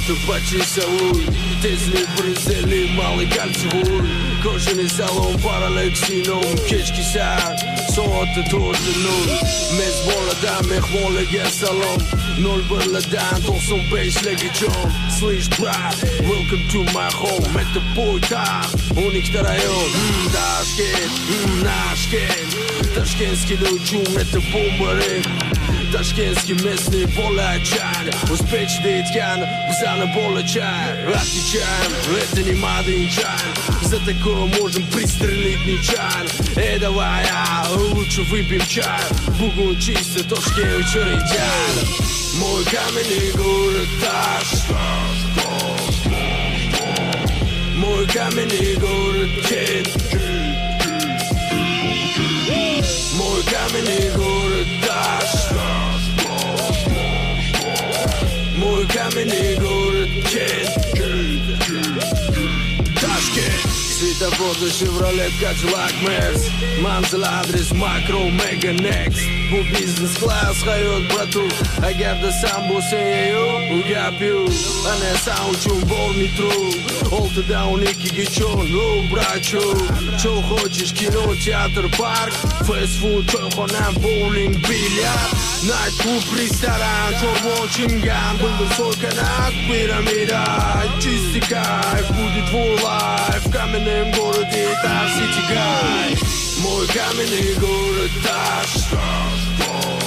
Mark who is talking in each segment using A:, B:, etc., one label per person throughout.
A: просто почесалуй. Тезли, брызели, малый кольцевой. Кожаный салон, паралексином, кечки сар, soati 4:00. Mezboladan mehmonlarga salom, 01dan 95 jon. Слышь, брат, welcome to my home. Это пойтах, уникта район. Tashkent, Nashkent. Tashkentский учум, это бумбаринг. Tashkentский местный болачан. Узбечный aytgan, bizani bolachan. Отвечаем, это не мадынчан. За такое можем пристрелить нечан. Давай, лучше выпьем чай. Бугун чисто, Ташкент вечеринчан. Мой каменный город Ташкент. Мой каменный город Кент. Мой каменный город Ташкент. Мой каменный город Кент. Ташкент. Светофорда, Chevrolet, Cadillac, Merz. Manzil, adres, Makro, Mega, Next. Bu biznes class hayot bratu. Agarda san bo'lsang yo'q, u gap yo'q. Ana san uchun bor metro. 6dan 12ga chon, oh bracho. Cho хочешь kino, teatr, park. Fast food, choyxona, bowling, bilyard. Night club, restoran, chorva, chingan. Bildim soy kanat, piramida. Чистый кайф, будет твой лайф. В каменном городе Таш Сити Гай. Мой каменный город Ташкент.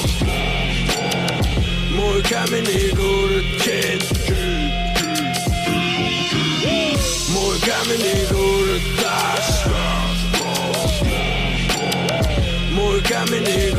A: Мой каменный город Кент. Мой каменный город Ташкент. Мой каменный